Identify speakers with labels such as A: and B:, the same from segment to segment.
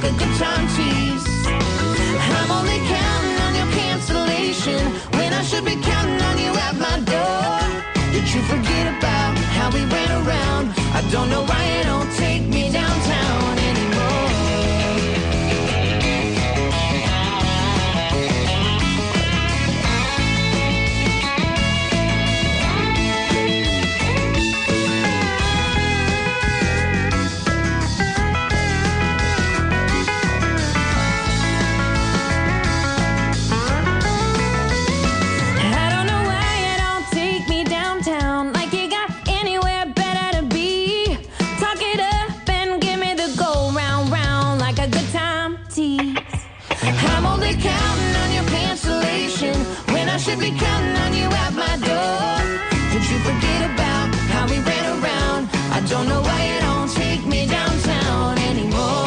A: a good time tease. I'm only counting on your cancellation when I should be counting on you at my door. Did you forget about how we ran around? I don't know why you don't take me downtown anymore. Should be counting on you at my door. Did you forget about how we ran around? I don't know why you don't take me downtown anymore.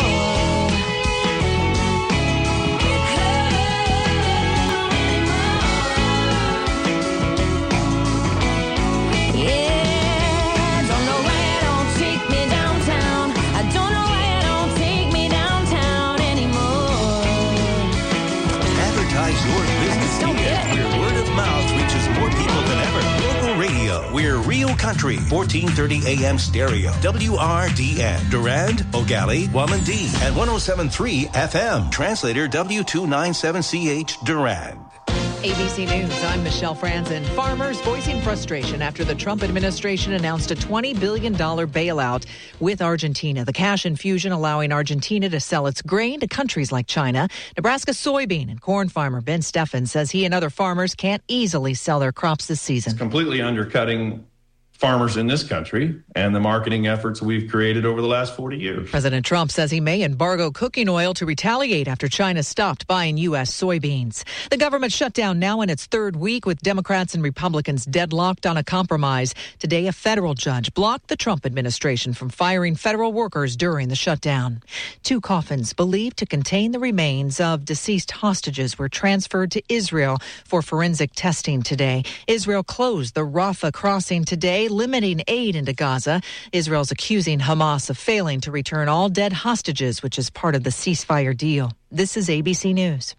A: Yeah, I don't know why you don't take me downtown. I don't know why you don't take me downtown anymore.
B: Advertise your business here. Mouth reaches more people than ever. Local radio. We're Real Country. 1430 AM stereo. WRDN. Durand, Ogali, Wamandee. And 107.3 FM. Translator W297CH Durand.
C: ABC News, I'm Michelle Franzen. Farmers voicing frustration after the Trump administration announced a $20 billion bailout with Argentina. The cash infusion allowing Argentina to sell its grain to countries like China. Nebraska soybean and corn farmer Ben Steffen says he and other farmers can't easily sell their crops this season.
D: It's completely undercutting farmers in this country and the marketing efforts we've created over the last 40 years.
C: President Trump says he may embargo cooking oil to retaliate after China stopped buying U.S. soybeans. The government shutdown now in its third week with Democrats and Republicans deadlocked on a compromise. Today, a federal judge blocked the Trump administration from firing federal workers during the shutdown. 2 coffins believed to contain the remains of deceased hostages were transferred to Israel for forensic testing today. Israel closed the Rafah crossing today, limiting aid into Gaza. Israel's accusing Hamas of failing to return all dead hostages, which is part of the ceasefire deal. This is ABC News.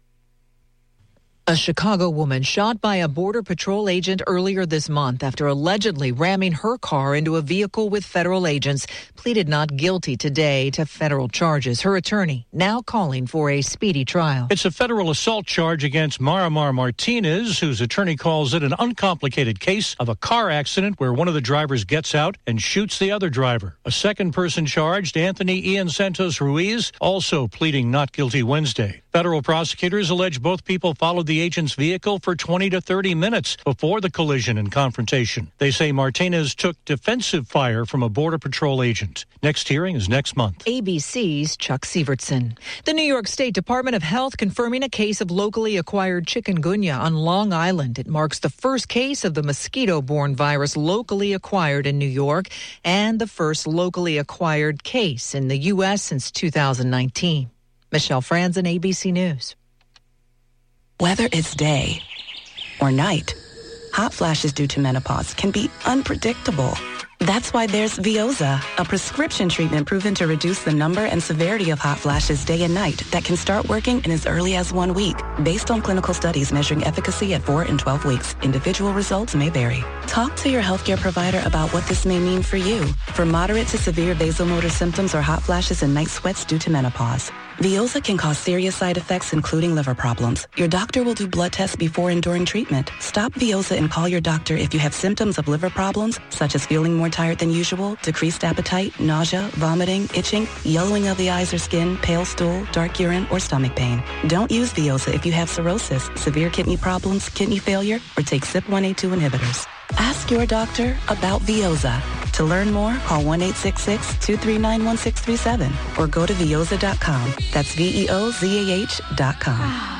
C: A Chicago woman shot by a Border Patrol agent earlier this month after allegedly ramming her car into a vehicle with federal agents pleaded not guilty today to federal charges. Her attorney now calling for a speedy trial.
E: It's a federal assault charge against Marimar Martinez, whose attorney calls it an uncomplicated case of a car accident where one of the drivers gets out and shoots the other driver. A second person charged, Anthony Ian Santos Ruiz, also pleading not guilty Wednesday. Federal prosecutors allege both people followed the agent's vehicle for 20 to 30 minutes before the collision and confrontation. They say Martinez took defensive fire from a Border Patrol agent. Next hearing is next month.
C: ABC's Chuck Sievertson. The New York State Department of Health confirming a case of locally acquired chikungunya on Long Island. It marks the first case of the mosquito-borne virus locally acquired in New York and the first locally acquired case in the U.S. since 2019. Michelle Franzen, ABC News.
F: Whether it's day or night, hot flashes due to menopause can be unpredictable. That's why there's Veoza, a prescription treatment proven to reduce the number and severity of hot flashes day and night that can start working in as early as 1 week. Based on clinical studies measuring efficacy at 4 and 12 weeks, individual results may vary. Talk to your healthcare provider about what this may mean for you. For moderate to severe vasomotor symptoms or hot flashes and night sweats due to menopause, Veoza can cause serious side effects, including liver problems. Your doctor will do blood tests before and during treatment. Stop Veoza and call your doctor if you have symptoms of liver problems, such as feeling more tired than usual, decreased appetite, nausea, vomiting, itching, yellowing of the eyes or skin, pale stool, dark urine, or stomach pain. Don't use Veoza if you have cirrhosis, severe kidney problems, kidney failure, or take CYP1A2 inhibitors. Ask your doctor about Veoza. To learn more, call 1-866-239-1637 or go to Veoza.com. That's VEOZAH.com.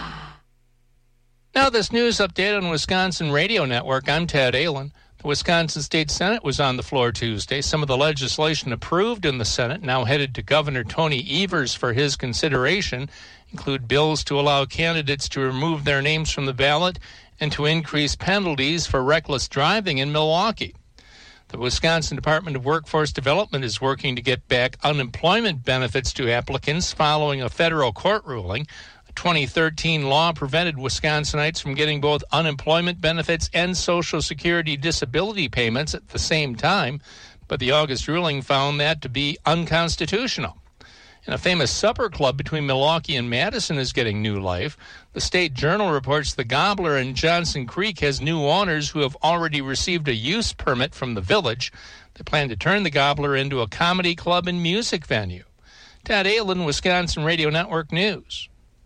G: Now this news update on Wisconsin Radio Network. I'm Ted Allen. The Wisconsin State Senate was on the floor Tuesday. Some of the legislation approved in the Senate, now headed to Governor Tony Evers for his consideration, include bills to allow candidates to remove their names from the ballot and to increase penalties for reckless driving in Milwaukee. The Wisconsin Department of Workforce Development is working to get back unemployment benefits to applicants following a federal court ruling. A 2013 law prevented Wisconsinites from getting both unemployment benefits and Social Security disability payments at the same time, but the August ruling found that to be unconstitutional. And a famous supper club between Milwaukee and Madison is getting new life. The State Journal reports the Gobbler in Johnson Creek has new owners who have already received a use permit from the village. They plan to turn the Gobbler into a comedy club and music venue. Todd Aylin, Wisconsin Radio Network News.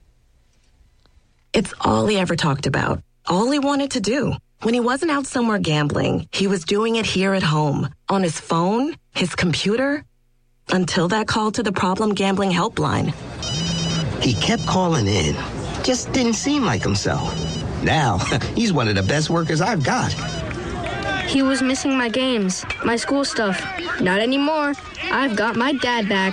F: It's all he ever talked about, all he wanted to do. When he wasn't out somewhere gambling, he was doing it here at home, on his phone, his computer, until that call to the Problem Gambling Helpline.
H: He kept calling in, just didn't seem like himself. Now, he's one of the best workers I've got.
I: He was missing my games, my school stuff. Not anymore. I've got my dad back.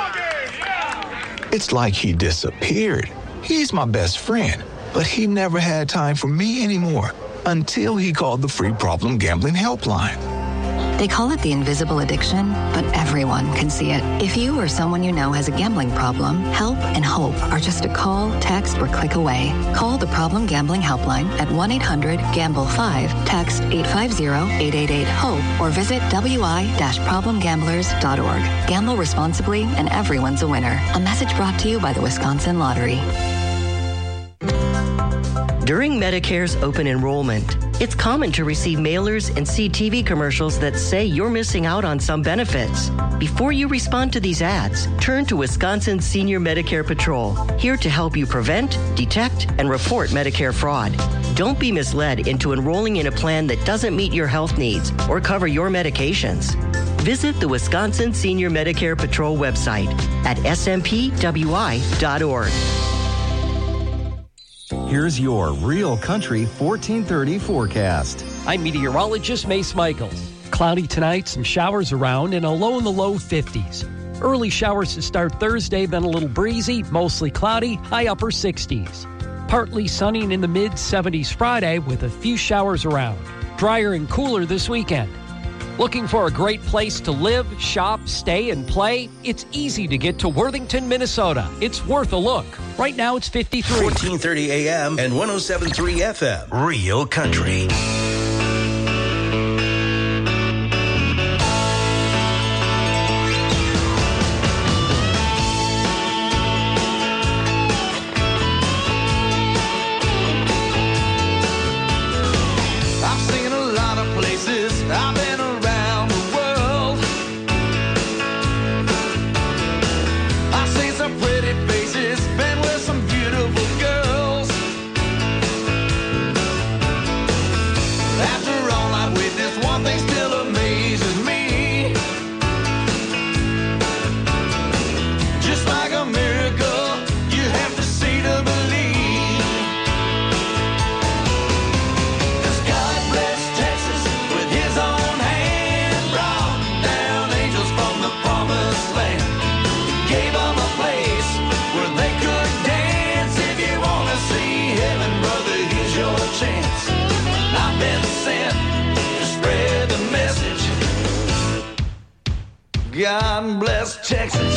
J: It's like he disappeared. He's my best friend, but he never had time for me anymore until he called the free Problem Gambling Helpline.
K: They call it the invisible addiction, but everyone can see it. If you or someone you know has a gambling problem, help and hope are just a call, text, or click away. Call the Problem Gambling Helpline at 1-800-GAMBLE-5, text 850-888-HOPE, or visit wi-problemgamblers.org. Gamble responsibly, and everyone's a winner. A message brought to you by the Wisconsin Lottery.
L: During Medicare's open enrollment, it's common to receive mailers and see TV commercials that say you're missing out on some benefits. Before you respond to these ads, turn to Wisconsin Senior Medicare Patrol, here to help you prevent, detect, and report Medicare fraud. Don't be misled into enrolling in a plan that doesn't meet your health needs or cover your medications. Visit the Wisconsin Senior Medicare Patrol website at smpwi.org.
M: Here's your Real Country 1430 forecast.
N: I'm meteorologist Mace Michaels. Cloudy tonight, some showers around, and a low in the low 50s. Early showers to start Thursday, then a little breezy, mostly cloudy, high upper 60s. Partly sunny and in the mid-70s Friday with a few showers around. Drier and cooler this weekend. Looking for a great place to live, shop, stay, and play? It's easy to get to Worthington, Minnesota. It's worth a look. Right now, it's 53.
B: 1430 AM and 107.3 FM. Real Country.
A: I've seen a lot of places. I've been around the world. I've seen some pretty faces, been with some beautiful girls. After all I've witnessed, one thing still amazes me. Just like a miracle, you have to see to believe. 'Cause God bless Texas with his own hand, brought down angels from the promised land, gave them a place where they could dance. If you want to see heaven, brother, here's your chance. I've been sent to spread the message. God bless Texas.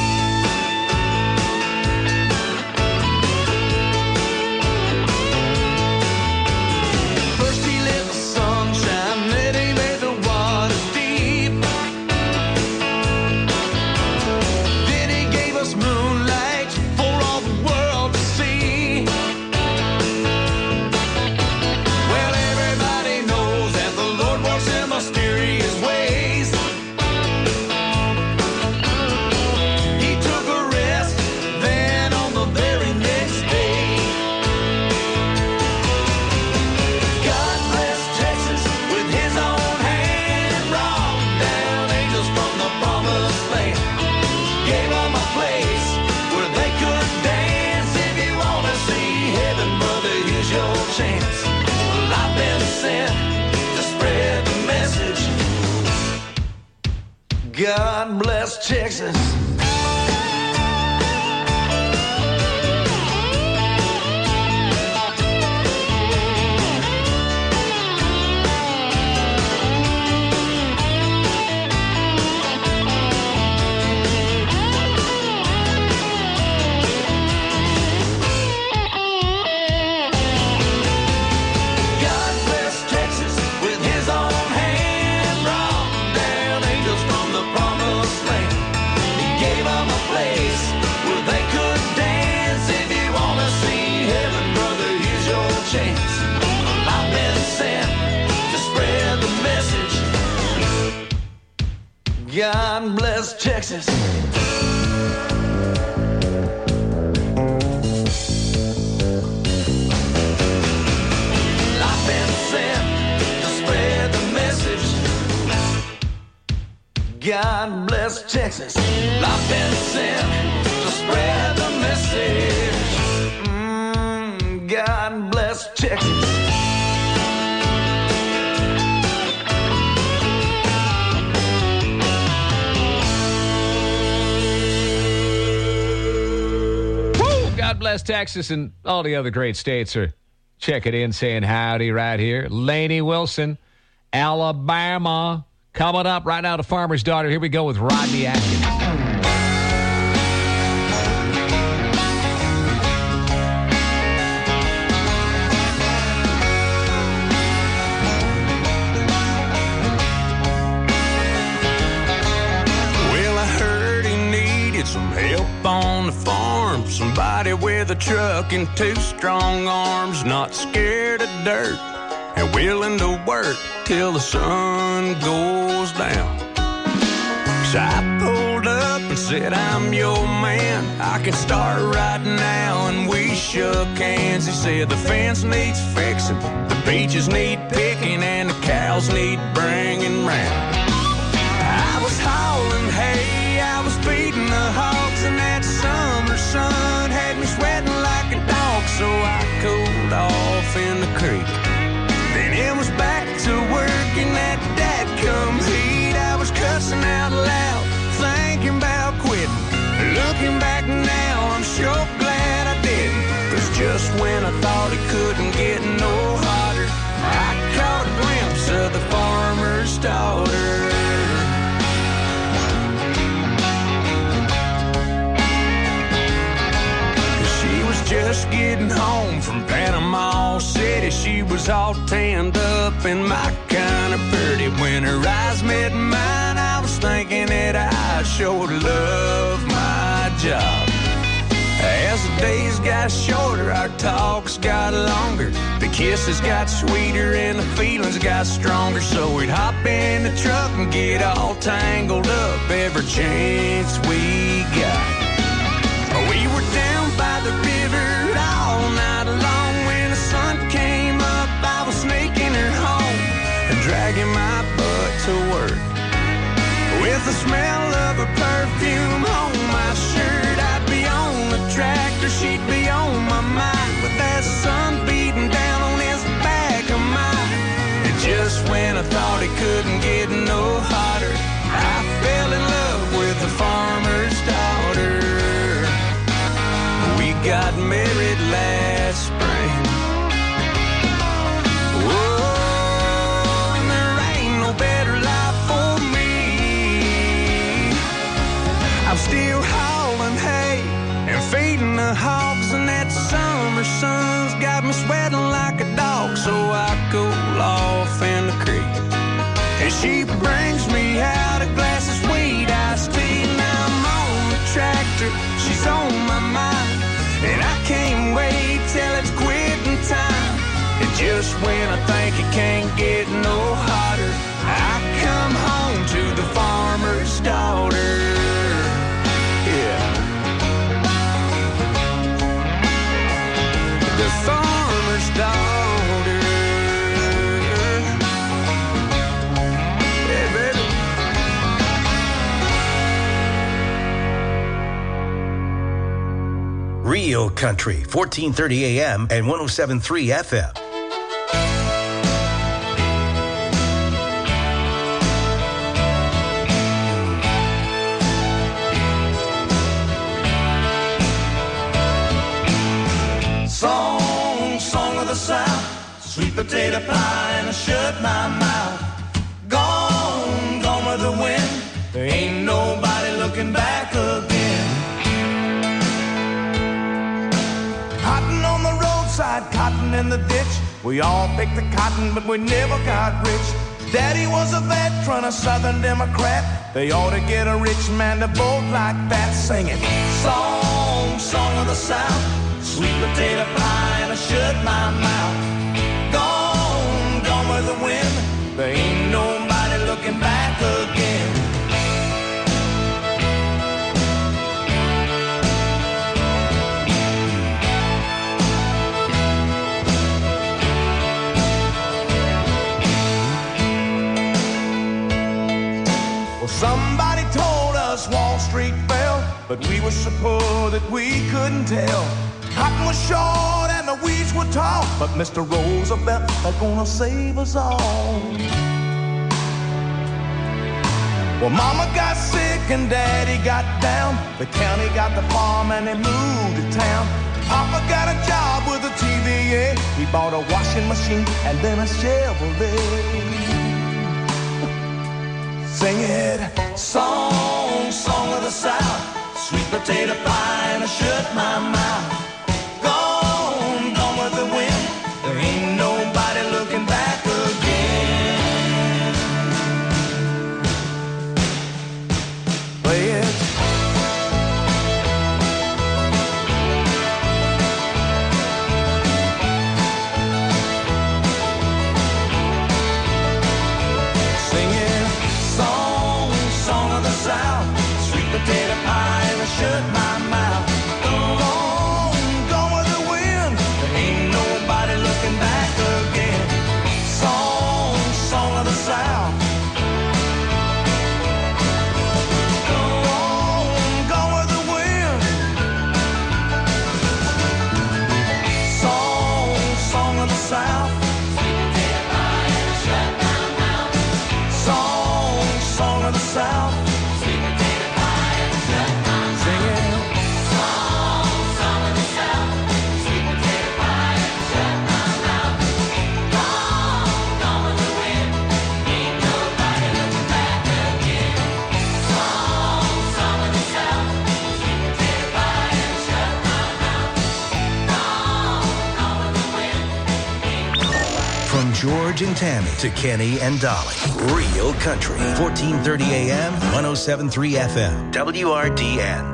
A: First he let the sunshine, then he made the waters deep. Then he gave us moonlight for all the world to see. Well, everybody knows that the Lord works in mysterious ways. He took a rest, then on the very next day. God bless Texas with his own hand, brought down angels from the promised land, gave them a place where they could dance. If you want to see heaven, brother, here's your chance. Well, I've been sent to spread the message. God bless Texas. place where they could dance. If you wanna see heaven, brother, here's your chance. I've been sent to spread the message. God bless Texas. I've been sent to spread the message. God bless Texas. I've been sent to spread the message. God bless Texas.
O: God bless Texas, and all the other great states are checking in, saying howdy right here. Lainey Wilson, Alabama. Coming up right now to Farmer's Daughter. Here we go with Rodney Atkins.
P: Well, I heard he needed some help on the farm. Somebody with a truck and two strong arms, not scared of dirt and willing to work till the sun goes down. So I pulled up and said, I'm your man, I can start right now. And we shook hands. He said the fence needs fixing, the peaches need picking, and the cows need bringing round. I was hauling hay, I was feeding the hogs, and that summer sun had me sweating like a dog. So I cooled off in the creek. Then it was back to work in that dadgum heat. I was cussing out loud, thinking about quitting. Looking back now, I'm sure glad I didn't. 'Cause just when I thought it couldn't get no hotter, I caught a glimpse of the farmer's daughter. Just getting home from Panama City. She was all tanned up and my kind of pretty. When her eyes met mine, I was thinking that I sure love my job. As the days got shorter, our talks got longer. The kisses got sweeter and the feelings got stronger. So we'd hop in the truck and get all tangled up every chance we got. We were down by the river all night long. When the sun came up, I was sneaking her home and dragging my butt to work. With the smell of her perfume on my shirt, I'd be on the tractor, she'd be on my mind. With that sun beating down on his back of mine. And just when I thought it couldn't get no hotter, I fell in love with the farmer's daughter. We got married last spring. Whoa, and there ain't no better life for me. I'm still hauling hay and feeding the hogs, and that summer sun's got me sweating like a dog. So I cool off in the creek, and she brings me out a glass of sweet iced tea. Now I'm on the tractor, she's on my mind. And I can't wait till it's quitting time. And just when I think it can't get no hotter, I come home to the farmer's daughter. Yeah. The farmer's daughter. Yeah, baby.
B: Real Country, 1430 AM and 107.3 FM.
A: Song of the South, sweet potato pie, and I shut my mouth. Gone with the wind. There ain't nobody looking back again. Cotton on the roadside, cotton in the ditch. We all picked the cotton, but we never got rich. Daddy was a veteran, a Southern Democrat. They ought to get a rich man to vote like that, singing song, song of the South, sweet potato pie and I shut my mouth. Gone, gone with the wind. There ain't nobody looking back again. Somebody told us Wall Street fell, but we were so poor that we couldn't tell. Cotton was short and the weeds were tall, but Mr. Roosevelt is gonna save us all. Well, Mama got sick and Daddy got down. The county got the farm and they moved to town. Papa got a job with the TVA. He bought a washing machine and then a Chevrolet. Sing it, song, song of the South, sweet potato pie and I shut my mouth. Gone, gone with the wind, there ain't nobody looking back again. Play it. Potato pie and I shut my mouth. Gone, gone with the wind. There ain't nobody looking back again. Song, song of the South. Gone, gone with the wind. Song, song of the South. Potato pie and I shut my mouth. Song, song of the South.
B: George and Tammy to Kenny and Dolly. Real Country. 1430 AM, 107.3 FM. WRDN.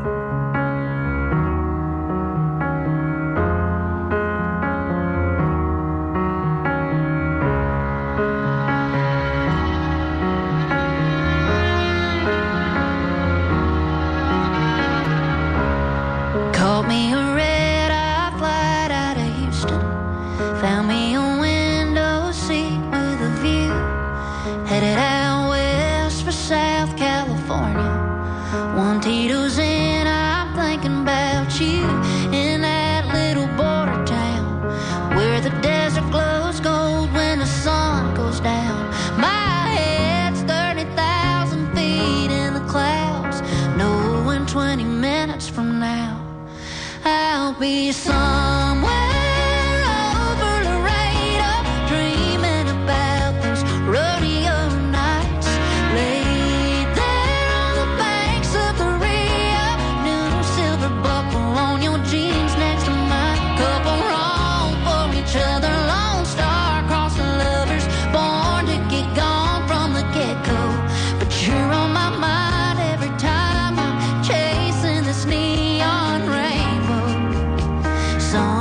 Q: Called me a red-eye flight out of Houston. Found me a window seat with a view. Headed out west for South California. One Tito's in, I'm thinking about you. In that little border town where the desert glows gold when the sun goes down. My head's 30,000 feet in the clouds, knowing 20 minutes from now I'll be somewhere over Laredo, dreaming about those rodeo nights. Laid there on the banks of the Rio, new silver buckle on your jeans next to mine. Couple wrong for each other, Lone Star crossing lovers, born to get gone from the get-go. But you're on my mind every time I'm chasing this neon rainbow. So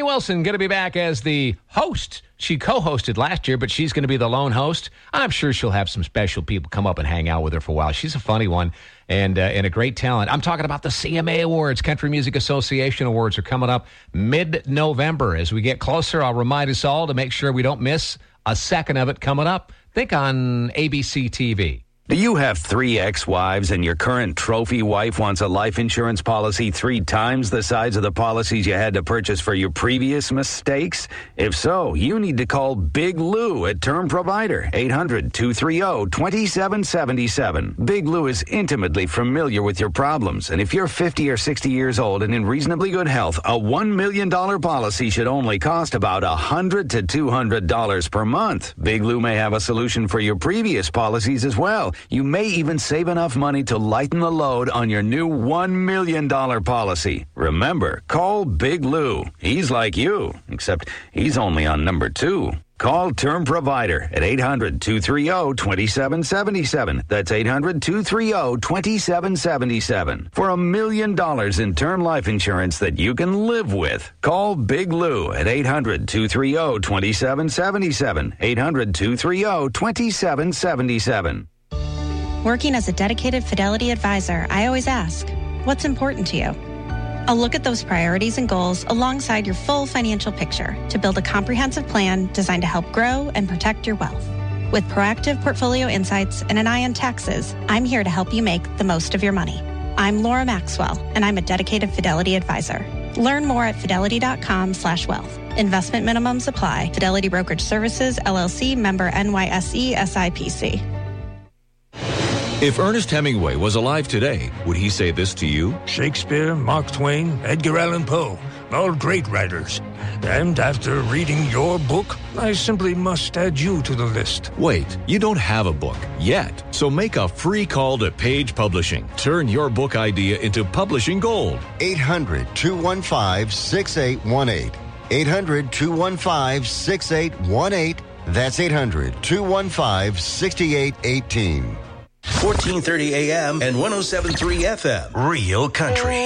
O: Wilson going to be back as the host. She co-hosted last year, but she's going to be the lone host. I'm sure she'll have some special people come up and hang out with her for a while. She's a funny one and a great talent. I'm talking about the CMA Awards. Country Music Association Awards are coming up mid-November. As we get closer, I'll remind us all to make sure we don't miss a second of it coming up. Think on ABC TV.
R: Do you have 3 ex-wives and your current trophy wife wants a life insurance policy 3 times the size of the policies you had to purchase for your previous mistakes? If so, you need to call Big Lou at Term Provider, 800-230-2777. Big Lou is intimately familiar with your problems, and if you're 50 or 60 years old and in reasonably good health, a $1 million policy should only cost about $100 to $200 per month. Big Lou may have a solution for your previous policies as well. You may even save enough money to lighten the load on your new $1 million policy. Remember, call Big Lou. He's like you, except he's only on number 2. Call Term Provider at 800-230-2777. That's 800-230-2777. For $1 million in term life insurance that you can live with. Call Big Lou at 800-230-2777. 800-230-2777.
S: Working as a dedicated Fidelity advisor, I always ask, what's important to you? I'll look at those priorities and goals alongside your full financial picture to build a comprehensive plan designed to help grow and protect your wealth. With proactive portfolio insights and an eye on taxes, I'm here to help you make the most of your money. I'm Laura Maxwell, and I'm a dedicated Fidelity advisor. Learn more at fidelity.com/wealth. Investment minimums apply. Fidelity Brokerage Services, LLC, member NYSE, SIPC.
T: If Ernest Hemingway was alive today, would he say this to you?
U: Shakespeare, Mark Twain, Edgar Allan Poe, all great writers. And after reading your book, I simply must add you to the list.
T: Wait, you don't have a book yet. So make a free call to Page Publishing. Turn your book idea into publishing gold.
V: 800-215-6818. 800-215-6818. That's 800-215-6818.
B: 1430 AM and 107.3 FM. Real Country.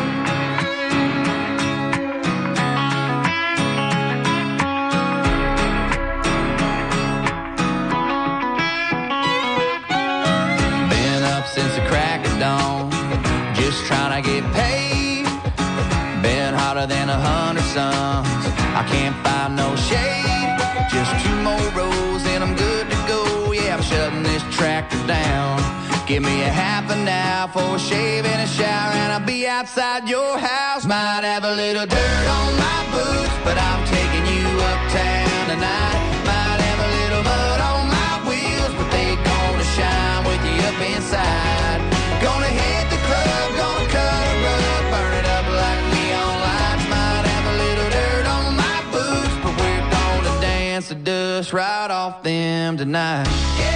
A: Been up since the crack of dawn, just trying to get paid. Been hotter than 100 suns, I can't find no shade. Just 2 more rows and I'm good to go. Yeah, I'm shutting this tractor down. Give me a half an hour for a shave and a shower, and I'll be outside your house. Might have a little dirt on my boots, but I'm taking you uptown tonight. Might have a little mud on my wheels, but they gonna shine with you up inside. Gonna hit the club, gonna cut a rug, burn it up like neon lights. Might have a little dirt on my boots, but we're gonna dance the dust right off them tonight. Yeah.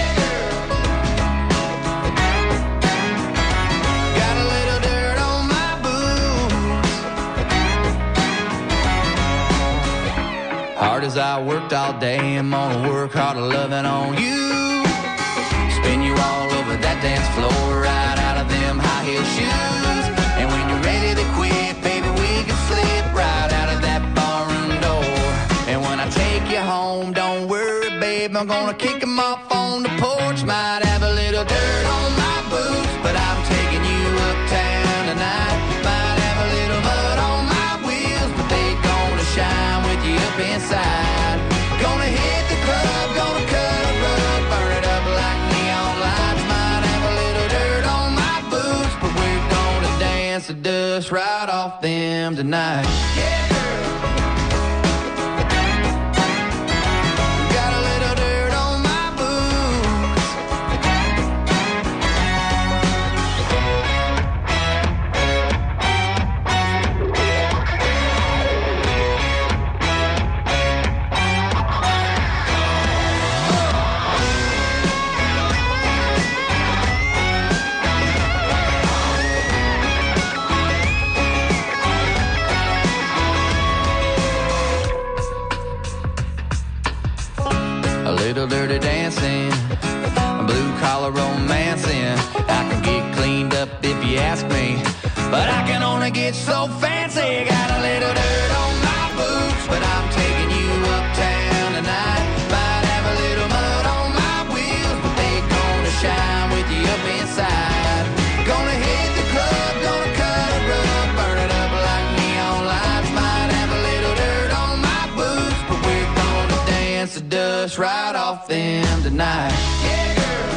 A: Hard as I worked all day, I'm gonna work harder loving on you. Spin you all over that dance floor, right out of them high heel shoes. And when you're ready to quit, baby, we can slip right out of that barroom door. And when I take you home, don't worry, babe, I'm gonna kick them off on the porch. Might have a little dirt on my boots, but I'm taking you uptown tonight. Might have a little mud on my wheels, but they gonna shine with you up inside. Gonna hit the club, gonna cut a rug, burn it up like neon lights. Might have a little dirt on my boots, but we're gonna dance the dust right off them tonight. Yeah, girl. Got a little dirt on my boots. Little dirty dancing, blue collar romancing. I can get cleaned up if you ask me, but I can only get so fancy. Got a little dirt on my boots, them tonight. Yeah, girl.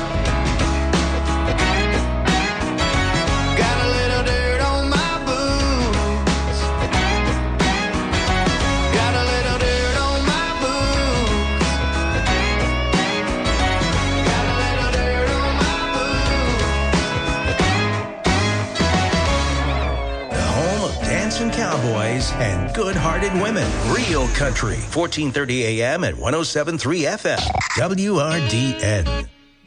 A: Got a little dirt on my boots. Got a little dirt on my boots. Got a little dirt on my boots.
B: The home of dancing cowboys and good-hearted women. Real Country, 1430 AM at 107.3 FM. WRDN.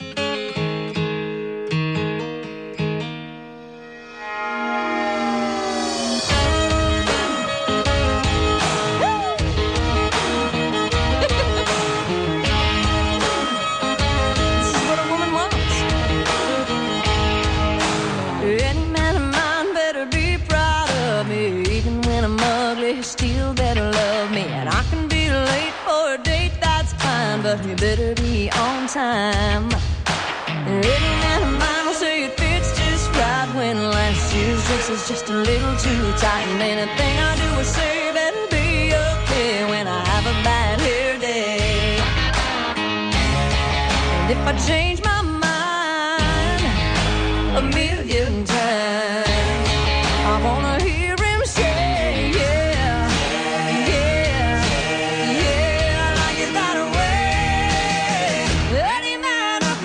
D: Any man of mine better be proud of me. Even when I'm ugly, he still better love me. And I can be late for a date, that's fine, but you better be on time. Any man of mine will say it fits just right when last year's dress is just a little too tight. And anything I do or say better be okay when I have a bad hair day. And if I change my mind a million times, I wanna hear him say, yeah, yeah, yeah, like it that way. Any man of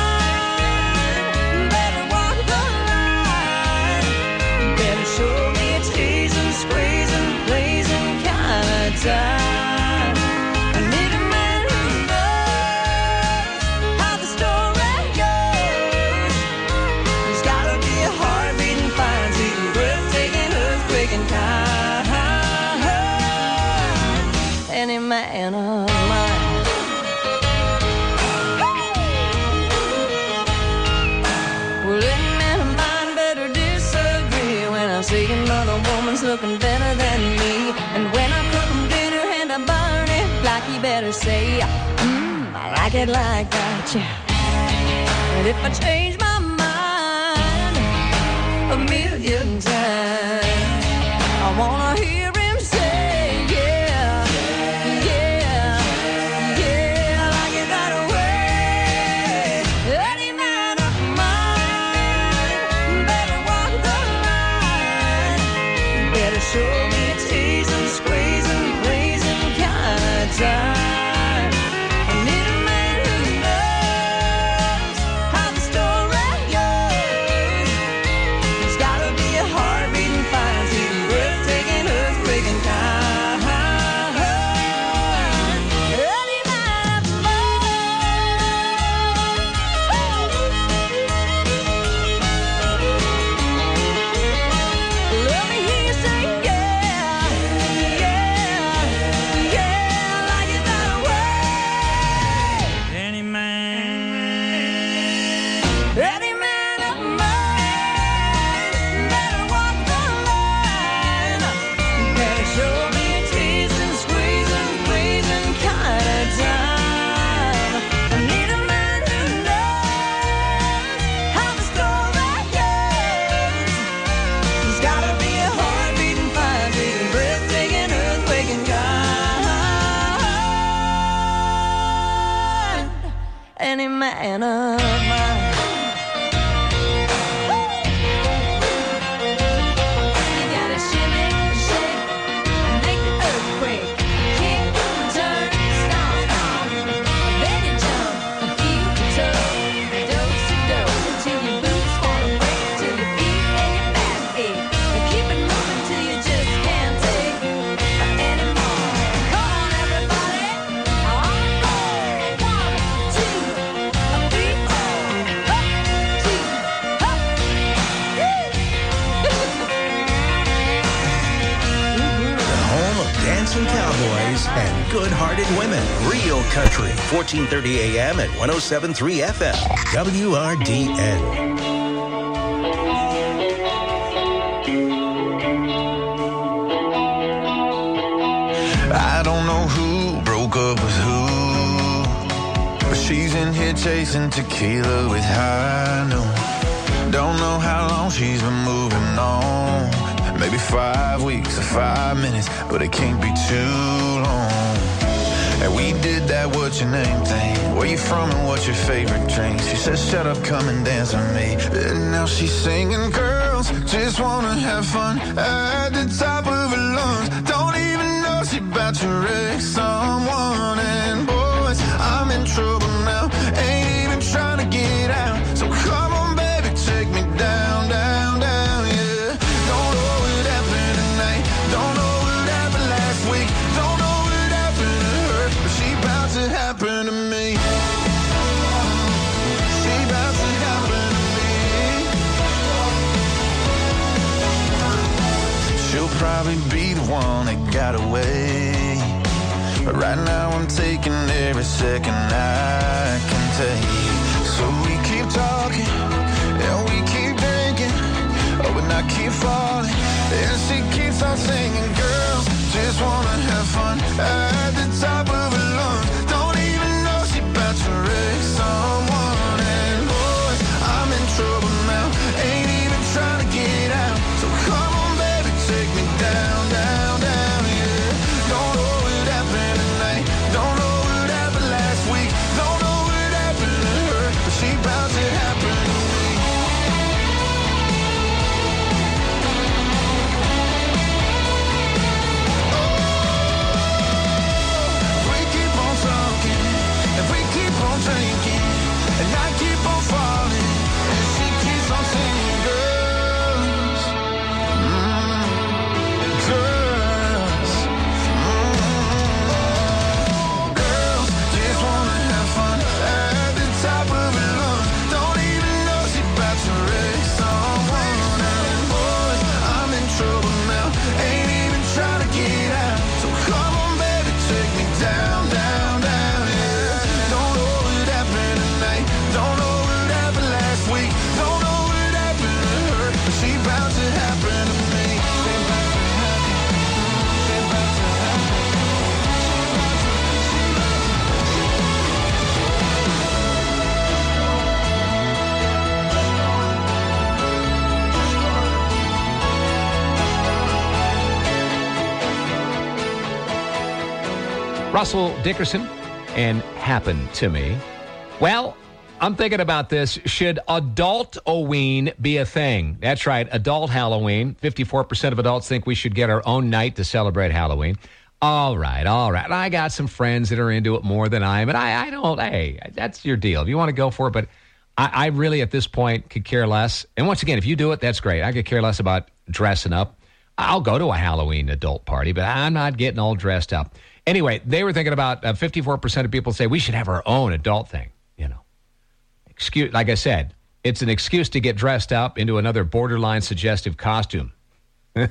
D: mine better walk the line, better show me a teasing, squeezing, blazing kind of time. I need a man who knows how the story goes. There's gotta be a heart beating fine, sweet and breathtaking, earthquaking kind. Any man of mine. Well, any man of mine better disagree when I see another woman's looking better than me. And when I cook him dinner and I burn it like, he better say, I like it like that, yeah. And if I change my mind a million times, I wanna hear him say, yeah, yeah, yeah, like it that way. Any man of mine better walk the line, better show me a teasing, squeezing, blazing kind of time. I need a man who knows how the story goes. There's gotta be a heart beating fine, sweet and breathtaking, earthquaking kind. Any man of mine. Let me hear you say, yeah, yeah, yeah, like it that way. Any man of mine better walk the line, better show me a teasing, squeezing, pleasing kind of time. I need a man who knows how the story goes. There's gotta be a heart beating fine, beating, breathtaking, earthquaking kind. Any man of mine. You gotta shimmy, shake, and make the earthquake. Kick, turn, stomp, then you jump from feet to toe, dose to dose, till your boots wanna break, till your feet and your back ache. But keep it moving till you just can't take anymore. Come on, everybody, on the floor. 1, 2, 3, 4. Up, 2, up.
B: The home of dancing cowboys and good-hearted women. Real Country, 1430 AM at 107.3 FM. WRDN.
J: I don't know who broke up with who, but she's in here chasing tequila with high noon. Don't know how long she's been moving on. Maybe 5 weeks or 5 minutes, but it can't be too long. And we did that what's your name thing. Where you from and what's your favorite drink? She said, shut up, come and dance with me. And now she's singing, girls just wanna have fun at the top of her lungs. Don't even know she about to wreck someone. And boys, I'm in trouble now. Ain't even trying to get out. So come on, baby, take me down, down, down, yeah. Don't know what happened tonight. Don't know what happened last week. Don't know what happened to her, but she about to happen to me. She about to happen to me. She'll probably be the one that got away. But right now I'm taking every second I can take. So we keep talking, and we keep drinking, oh, and I keep falling, and she keeps on singing, girls just wanna have fun at the top of her lungs. Don't even know she about to wreck someone. And boys, I'm in trouble now, ain't even trying to get out. So come on, baby, take me down, down, down, yeah. Don't know what happened tonight, don't know what happened last week, don't know what happened to her, but she about to happen to me. We keep on talking, and we keep on drinking, and I keep on falling, and she keeps on singing, girls, girls, girls just wanna have fun at the top of her lungs. Don't even know she about to wreck someone. And boys, I'm in trouble now, ain't even trying to get out. So come on, baby, take me down, down, down, yeah. Don't know what happened tonight, don't know what happened last week, don't know what happened to her, but she about to happen to me. She about to happen, she about to
O: Russell Dickerson and Happen to Me. Well, I'm thinking about this. Should adult Halloween be a thing? That's right, adult Halloween. 54% of adults think we should get our own night to celebrate Halloween. All right. I got some friends that are into it more than I am, and I don't, hey, that's your deal. If you want to go for it, but I really, at this point, could care less. And once again, if you do it, that's great. I could care less about dressing up. I'll go to a Halloween adult party, but I'm not getting all dressed up. Anyway, they were thinking about 54% of people say we should have our own adult thing, you know. Excuse, like I said, it's an excuse to get dressed up into another borderline suggestive costume. Well,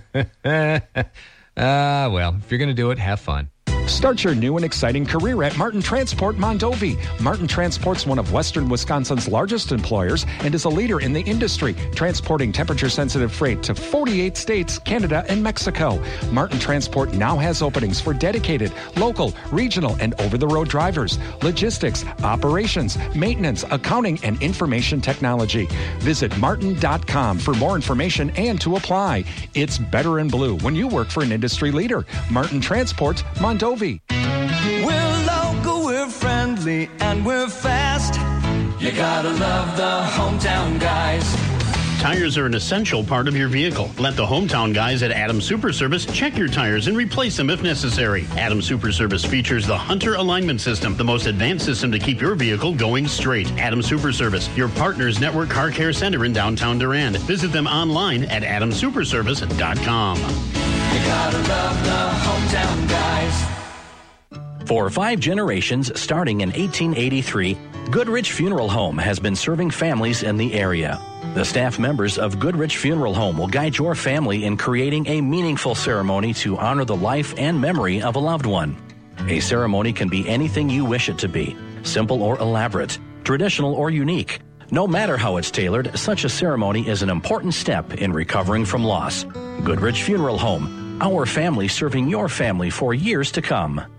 O: if you're going to do it, have fun.
C: Start your new and exciting career at Martin Transport Mondovi. Martin Transport's one of Western Wisconsin's largest employers and is a leader in the industry, transporting temperature-sensitive freight to 48 states, Canada, and Mexico. Martin Transport now has openings for dedicated, local, regional, and over-the-road drivers, logistics, operations, maintenance, accounting, and information technology. Visit martin.com for more information and to apply. It's better in blue when you work for an industry leader. Martin Transport Mondovi.
A: We're local, we're friendly, and we're fast. You gotta love the hometown guys.
E: Tires are an essential part of your vehicle. Let the hometown guys at Adams Super Service check your tires and replace them if necessary. Adams Super Service features the Hunter Alignment System, the most advanced system to keep your vehicle going straight. Adams Super Service, your partner's network car care center in downtown Durand. Visit them online at adamsuperservice.com.
A: You gotta love the hometown guys.
W: For 5 generations, starting in 1883, Goodrich Funeral Home has been serving families in the area. The staff members of Goodrich Funeral Home will guide your family in creating a meaningful ceremony to honor the life and memory of a loved one. A ceremony can be anything you wish it to be, simple or elaborate, traditional or unique. No matter how it's tailored, such a ceremony is an important step in recovering from loss. Goodrich Funeral Home, our family serving your family for years to come.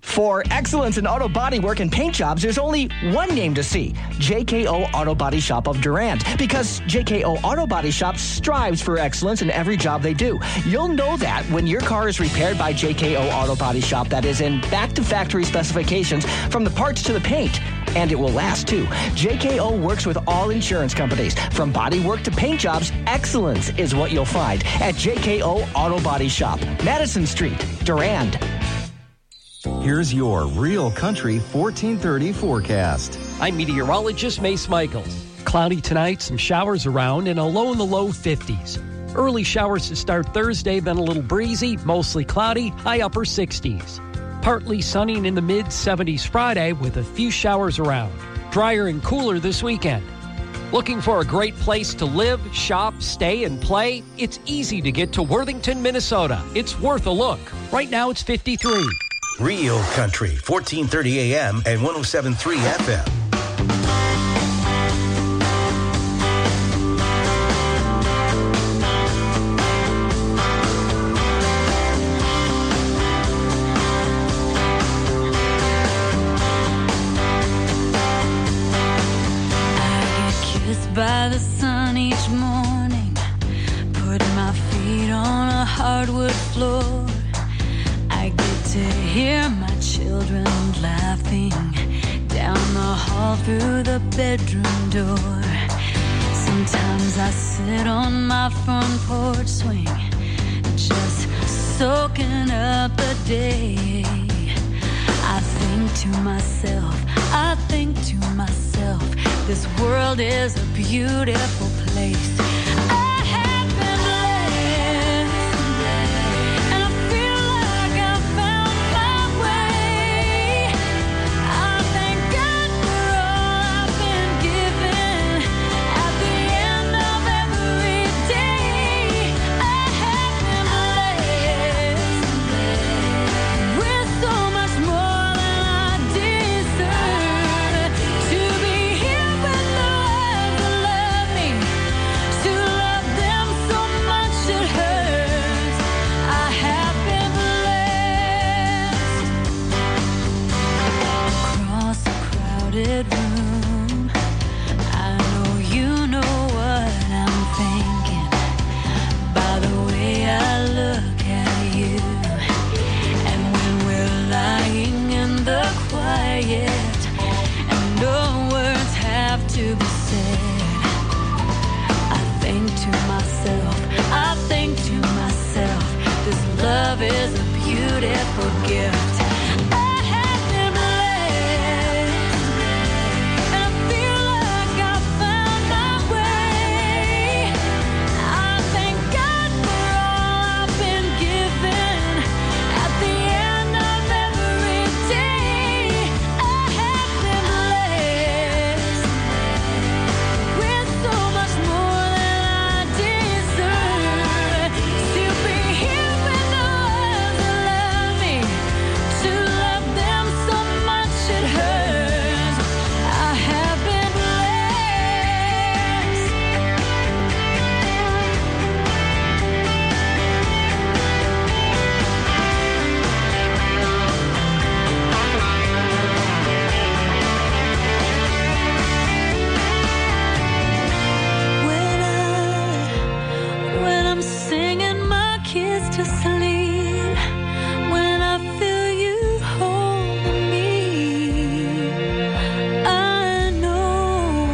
F: For excellence in auto body work and paint jobs, there's only one name to see, JKO Auto Body Shop of Durand. Because JKO Auto Body Shop strives for excellence in every job they do. You'll know that when your car is repaired by JKO Auto Body Shop that is in back-to-factory specifications from the parts to the paint. And it will last, too. JKO works with all insurance companies. From body work to paint jobs, excellence is what you'll find at JKO Auto Body Shop, Madison Street, Durand.
M: Here's your Real Country 1430 forecast.
N: I'm meteorologist Mace Michaels. Cloudy tonight, some showers around, and a low in the low 50s. Early showers to start Thursday, then a little breezy, mostly cloudy, high upper 60s. Partly sunny and in the mid-70s Friday with a few showers around. Drier and cooler this weekend. Looking for a great place to live, shop, stay, and play? It's easy to get to Worthington, Minnesota. It's worth a look. Right now it's 53.
B: Real Country, 1430 AM and 107.3 FM.
D: By the sun each morning, putting my feet on a hardwood floor. I get to hear my children laughing down the hall through the bedroom door. Sometimes I sit on my front porch swing, just soaking up the day. I think to myself, this world is a beautiful place. I have been blessed, and I feel like I found my way. I thank God for all I've been given. At the end of every day, I have been blessed with so much more than I deserve. To be here with the ones who love me, to love them so much it hurts. I have been blessed. Across a crowded room, I know you know what I'm thinking by the way I look at you. And when we're lying in the quiet and no words have to be said, I think to myself, this love is a beautiful gift. I have been blessed, and I feel like I found my way. I thank God for all I've been given. At the end of every day, I have been blessed with so much more than I deserve. To be here with the ones who love me, to love them so much it hurts. I have been blessed. When I'm singing my kids to sleep, when I feel you hold me, I know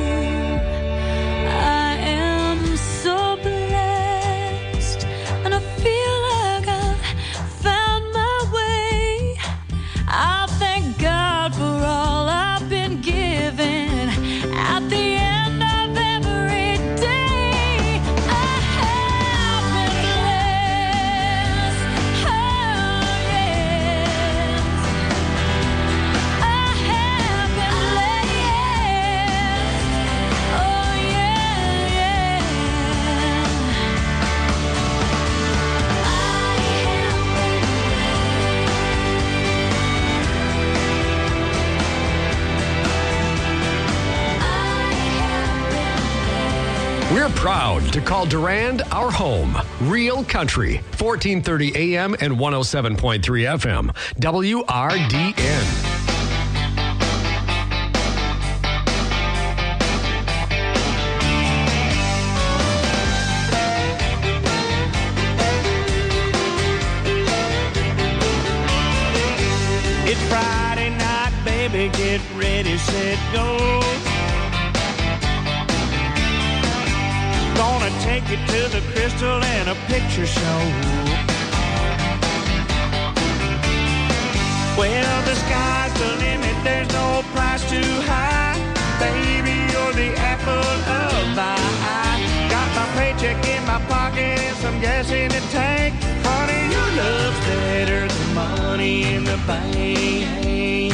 D: I am so blessed, and I feel like I found my way. I thank God for all I've been given. At the end of every day, I have been blessed. Oh yes, I have been blessed. Oh yeah, yeah.
G: We're proud to call Durand our home. Real Country, 1430 AM and 107.3 FM. WRDN.
A: It's Friday night, baby, get ready, set, go. Gonna take you to the Crystal and a picture show. Well, the sky's the limit, there's no price too high. Baby, you're the apple of my eye. Got my paycheck in my pocket and some gas in the tank. Honey, your love's better than money in the bank.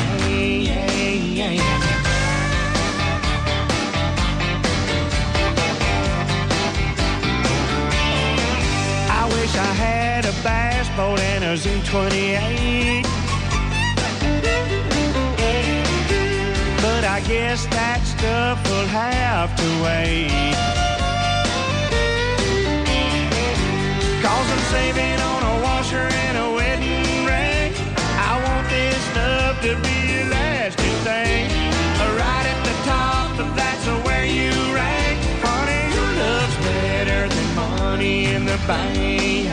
A: I wish I had a bass boat and a Z28, but I guess that stuff will have to wait. 'Cause I'm saving on a washer and a wedding ring. I want this stuff to be a lasting thing. Right at the top, but that's where you rank. Honey, your love's better than money in the bank.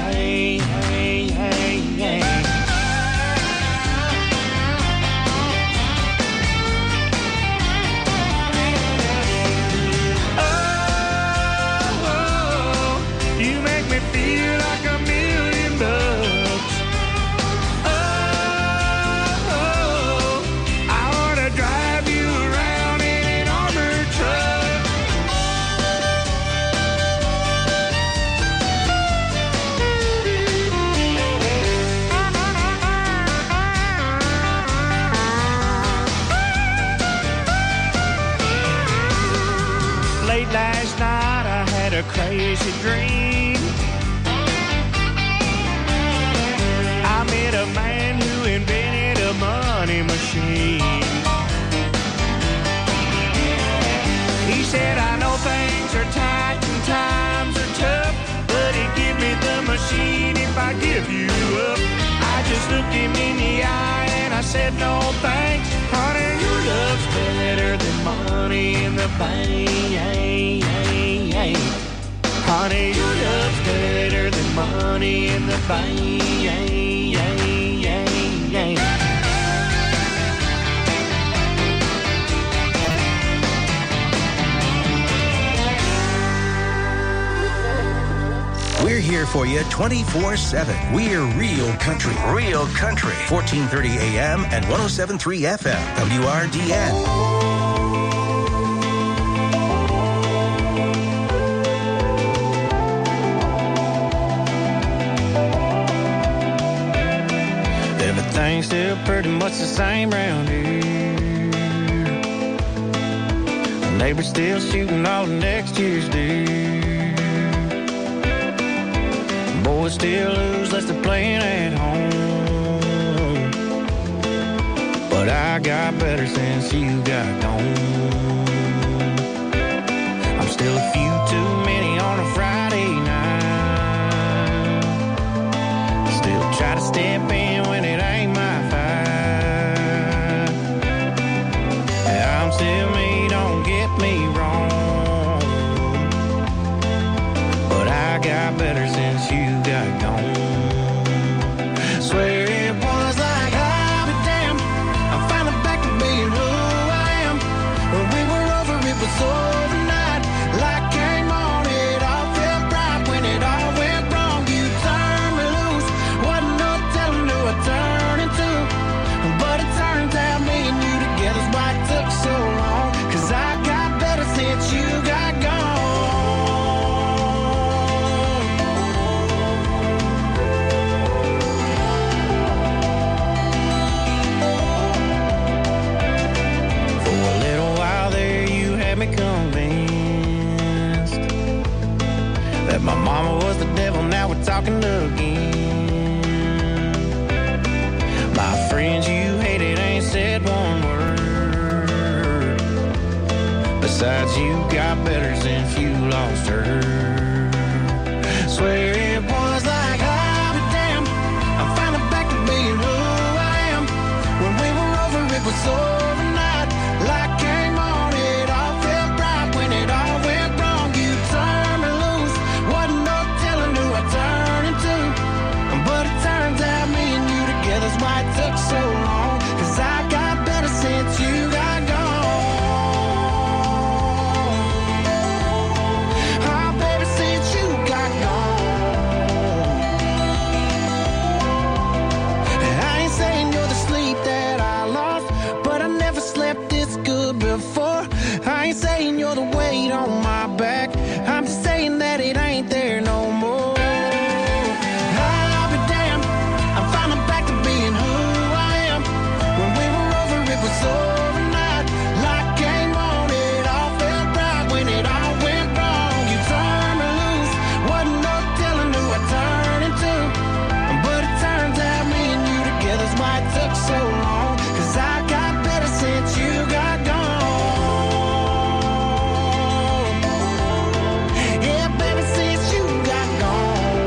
A: Last night I had a crazy dream. I met a man who invented a money machine. He said, I know things are tight and times are tough, but he'd give me the machine if I give you up. I just looked him in the eye and I said, no thanks. Honey, your love's better than money in the bank. Honey, your love's better than money in the bank.
B: We're here for you 24/7. We're Real Country. Real Country. 1430 AM and 107.3 FM. WRDN.
A: Everything's still pretty much the same around here. The neighbor's still shooting all of next year's deer. Boys still lose unless they're playing at home. But I got better since you got gone. I'm still a few too many on a Friday night. Still try to step in when it ain't my fight. I'm still me, don't get me wrong. But I got better since you got gone. Swear it was like I'll be damned. I'm finally back to being who I am. When we were over, it was overnight. Light came on, it all felt right. When it all went wrong, you turned me loose. Wasn't no telling who I turned into. But it turns out me and you together's why it took so long. 'Cause I got better since you got gone. Convinced that my mama was the devil, now we're talking again. My friends you hated ain't said one word. Besides, you got better since you lost her. Swear it was overnight. Like came on, it all felt right when it all went wrong. You turned me loose, wasn't no telling who I turned into. But it turns out me and you together's why it took so long. 'Cause I got better since you got gone. Oh, baby, since you got gone. I ain't saying you're the sleep that I lost, but I never slept this good before. I ain't saying you're the weight on my back. I'm just saying that it ain't there no more. I'll be damned, I'm finally back to being who I am. When we were over, it was overnight. Like came on, it all felt right when it all went wrong. You turned me loose, wasn't no telling who I turned into. But it turns out me and you together's why it took so long. 'Cause I got better since you got gone. Yeah, baby, since you got gone.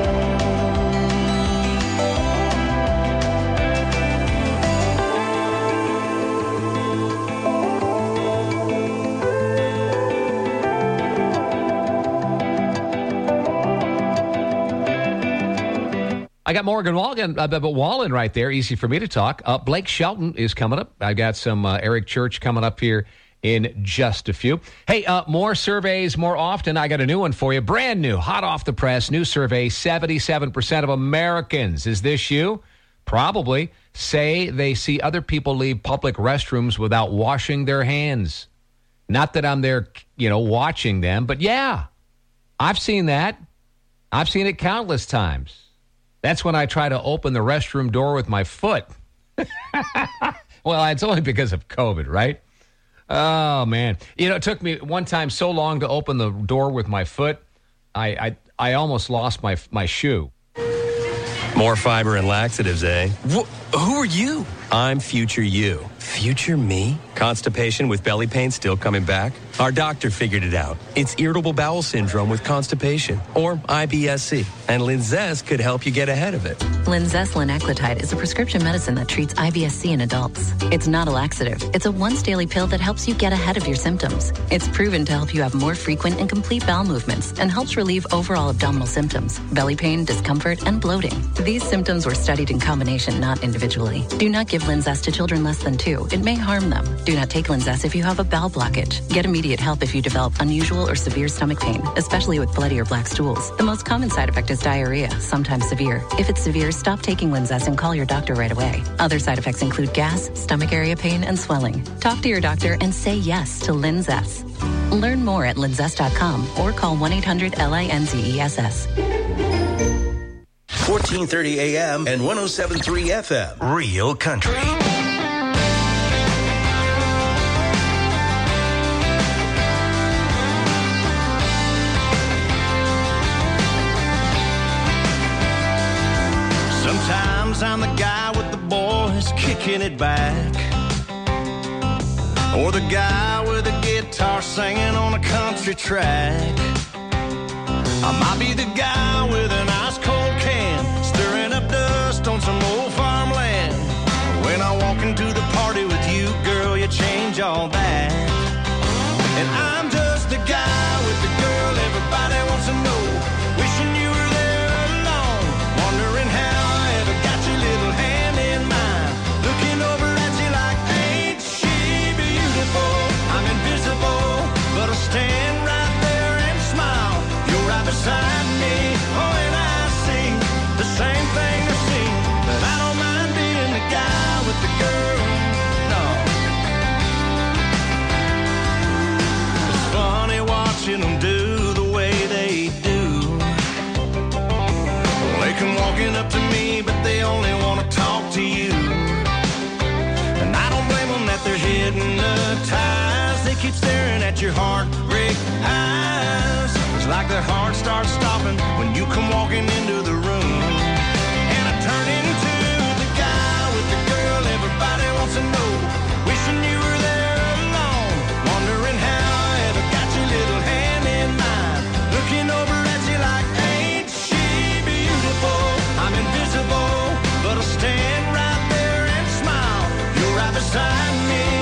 O: I got Morgan Wallen right there. Easy for me to talk. Blake Shelton is coming up. I got some Eric Church coming up here in just a few. Hey, more surveys more often. I got a new one for you. Brand new, hot off the press, new survey. 77% of Americans, is this you? Probably, say they see other people leave public restrooms without washing their hands. Not that I'm there, watching them, but yeah, I've seen that. I've seen it countless times. That's when I try to open the restroom door with my foot. Well, it's only because of COVID, right? Oh, man. It took me one time so long to open the door with my foot, I almost lost my shoe.
H: More fiber and laxatives, eh? Who are you? I'm future you. Future me? Constipation with belly pain still coming back? Our doctor figured it out. It's irritable bowel syndrome with constipation, or IBS-C, and Linzess could help you get ahead of it.
I: Linzess linaclotide is a prescription medicine that treats IBS-C in adults. It's not a laxative. It's a once-daily pill that helps you get ahead of your symptoms. It's proven to help you have more frequent and complete bowel movements and helps relieve overall abdominal symptoms, belly pain, discomfort, and bloating. These symptoms were studied in combination, not individually. Do not give Linzess to children less than 2. It may harm them. Do not take Linzess if you have a bowel blockage. Get immediate help if you develop unusual or severe stomach pain, especially with bloody or black stools. The most common side effect is diarrhea, sometimes severe. If it's severe, stop taking Linzess and call your doctor right away. Other side effects include gas, stomach area pain, and swelling. Talk to your doctor and say yes to Linzess. Learn more at linzess.com or call 1-800-LINZESS.
B: 1430 AM and 107.3 FM. Real Country.
A: Sometimes I'm the guy with the boys kicking it back, or the guy with a guitar singing on a country track. I might be the guy with an ice cold can stirring up dust on some old farmland. When I walk into the party with you, girl, you change all that. And I'm just the guy with the girl everybody wants to know, wishing you were there alone, wondering how I ever got your little hand in mine, looking over at you like, ain't she beautiful? I'm invisible, but I'll stand right there and smile. You're right beside me, oh, and I sing the same thing to sing, but I don't mind being the guy with the girl, no. It's funny watching them do the way they do. They come walking up to me, but they only want to talk to you. And I don't blame them that they're hypnotized. They keep staring at your heartbreak eyes. It's like their heart starts stopping when you come walking into the room. And I turn into the guy with the girl everybody wants to know, wishing you were there alone, wondering how I ever got your little hand in mine, looking over at you like, ain't she beautiful? I'm invisible, but I'll stand right there and smile. You're right beside me.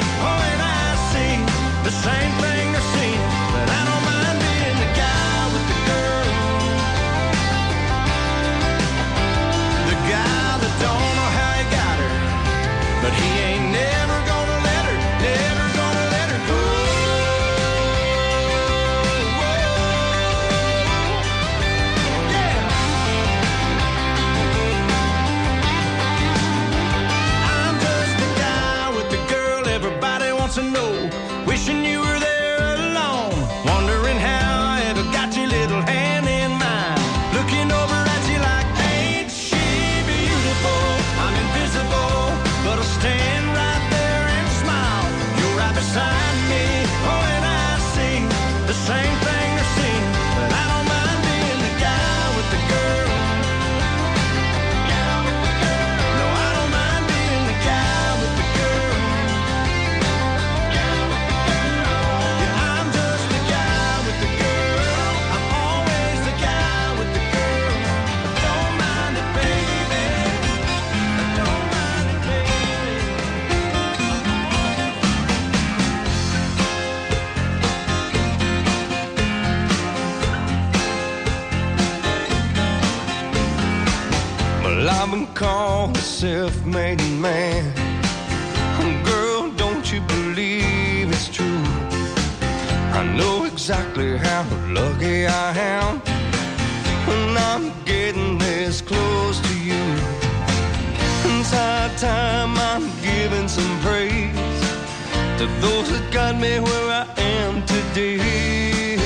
K: I've been called a self-made man. Girl, don't you believe it's true? I know exactly how lucky I am when I'm getting this close to you. It's high time I'm giving some praise to those that got me where I am today.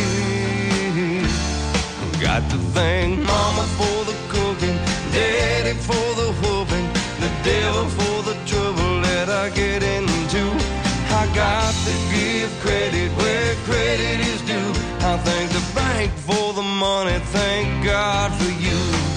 K: Got to thank Mama for the cooking, Daddy for the whooping, the devil for the trouble that I get into. I got to give credit where credit is due. I thank the bank for the money, thank God for you.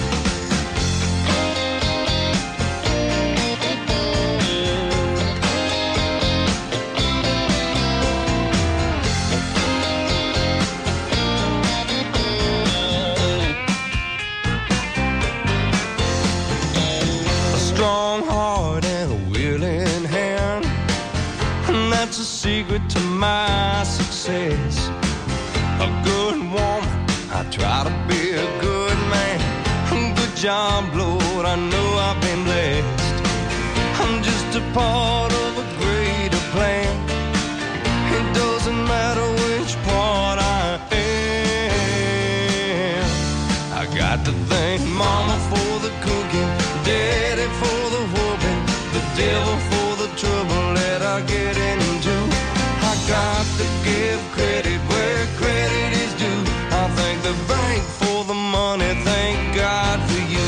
K: Strong heart and a willing hand, and that's a secret to my success. A good woman, I try to be a good man. Good job, Lord, I know I've been blessed. I'm just a part of a greater plan. It doesn't matter which part I am. I got to thank Mama for the cooking, Daddy for the whooping, the devil for the trouble that I get into. I got to give credit where credit is due. I thank the bank for the money, thank God for you.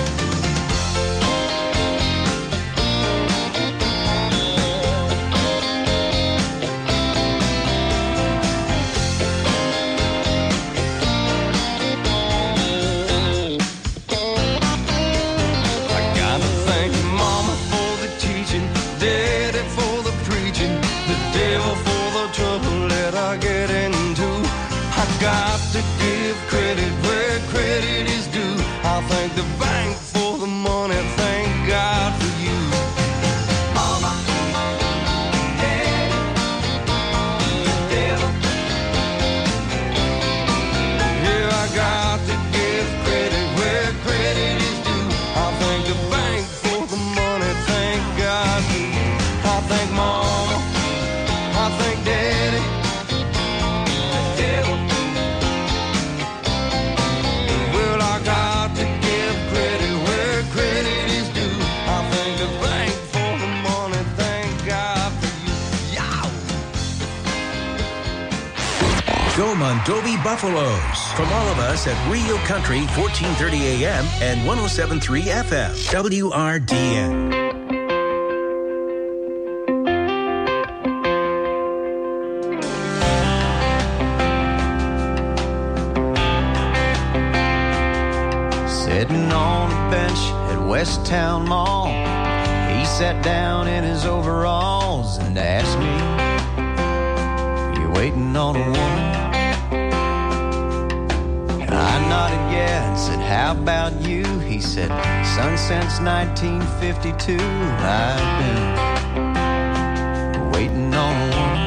K: Got to give credit where credit is due. I thank the bank for the money, thank God for you. Mama, Daddy, the devil. Yeah, I got to give credit where credit is due. I thank the bank for the money, thank God for you. I thank Mama, I thank Daddy, the devil.
B: Go Mondovi Buffaloes. From all of us at Rio Country, 1430 AM and 107.3 FM. WRDN.
A: Sitting on a bench at West Town Mall, he sat down in his overalls and asked me, "You waiting on a woman?" I nodded yeah and said, "How about you?" He said, "Son, since 1952 I've been waiting on a woman."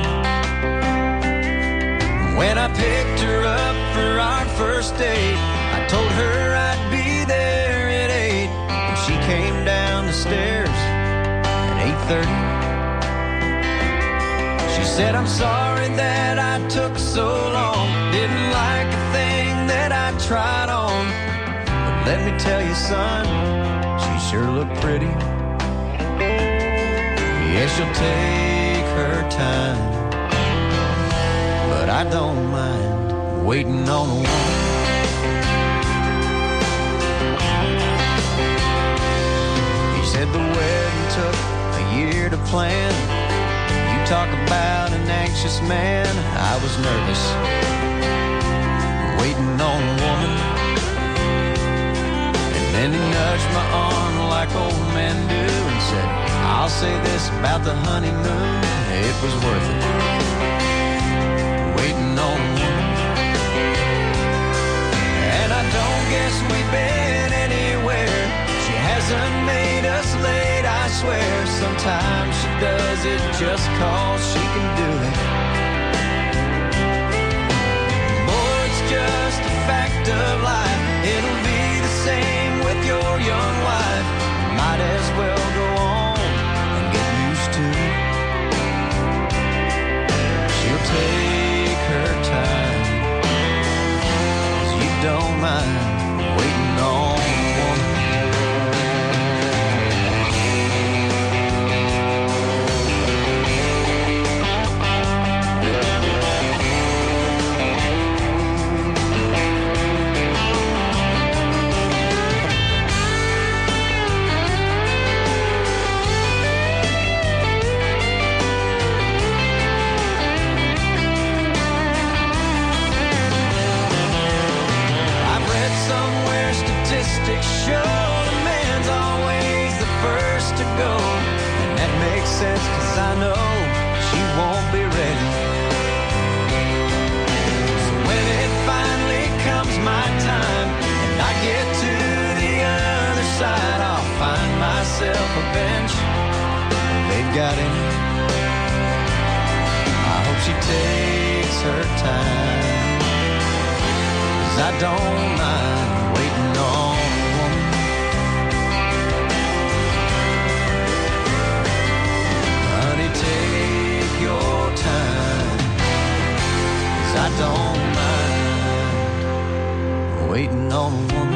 A: When I picked her up for our first date, I told her I'd be there at 8, and she came down the stairs at 8:30. She said, "I'm sorry that I took so long, didn't like a thing that I tried on, but let me tell you, son, she sure looked pretty. Yeah, she'll take her time, but I don't mind waiting on a woman." He said the wedding took a year to plan. You talk about an anxious man, I was nervous waiting on a woman. And then he nudged my arm like old men do and said, "I'll say this about the honeymoon, it was worth it waiting on a woman." And I don't guess we've been anywhere, she hasn't made us late, I swear. Sometimes she does it just 'cause she can do it. Just a fact of life, it'll be the same with your young wife.
J: mind waiting on a woman. Show the man's always the first to go, and that makes sense cause I know she won't be ready. So when it finally comes my time and I get to the other side, I'll find myself a bench they've got in it. I hope she takes her time, cause I don't mind waiting on. Take your time, 'cause I don't mind waiting on a woman.